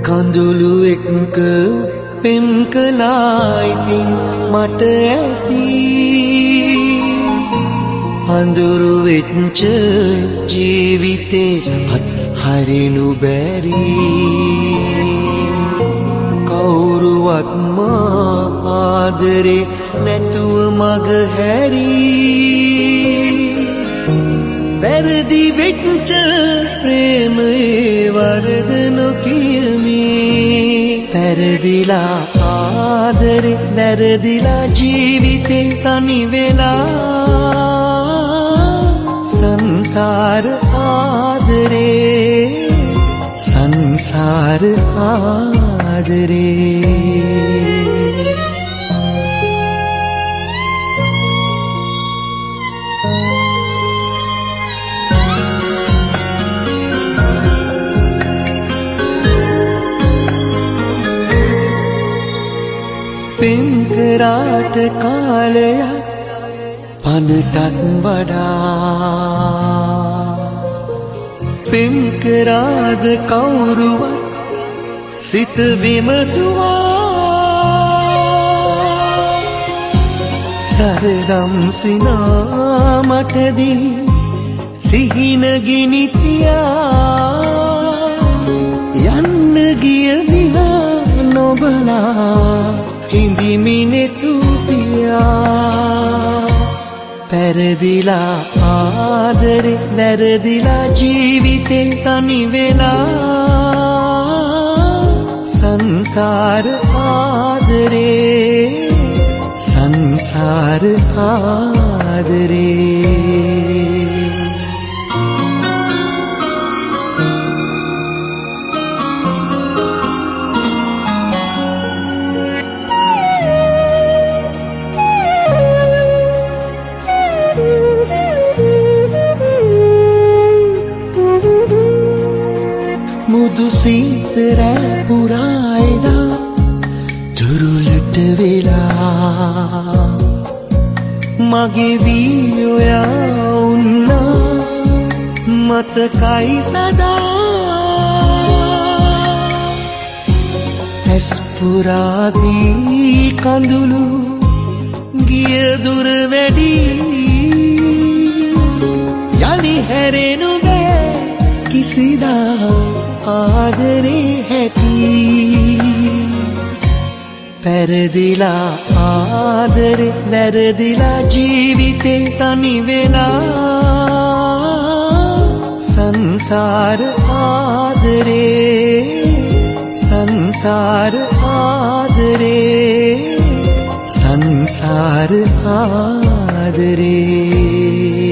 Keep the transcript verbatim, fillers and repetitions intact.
කඳුළු එක්ක පෙම් කළා ඉතින් මට ඇති අඳුරු වෙච්ච ජීවිතේ අත්හරිනු බැරි කවුරුවත් මා ආදරේ නැතුව මග හැරි වැරදි වෙච්ච ප්‍රේමයේ වරද නොකියමි පැරදිලා ආදරේ වැරදිලා ජීවිතේ තනි වෙලා සංසාර ආදරේ සංසාර ආදරේ පෙම් කරාට කාලයක් පනටත් වඩා පෙම් කරාද කවුරුවත් සිත විමසුවා සරදම් සිනා මටදී සිහින ගිනිතියා යන්න ගිය දිහා නොබලා හිඳිමිනෙතු පියා පැරදිලා ආදරේ වැරදිලා ජීවිතේ තනි වෙලා සංසාර ආදරේ සංසාර ආදරේ මුදු සීතර පුරා එදා දුරුලට වෙලා මගේ වී ඔයා උන්නා මතකයි සදා ඇස් පුරාදී කඳුළු ගිය දුර වැඩි යලි හැරෙනු බෑ කිසිදා ආදරේ හැටි පැරදිලා ආදරේ වැරදිලා ජීවිතේ තනි වෙලා සංසාර ආදරේ සංසාර ආදරේ සංසාර ආදරේ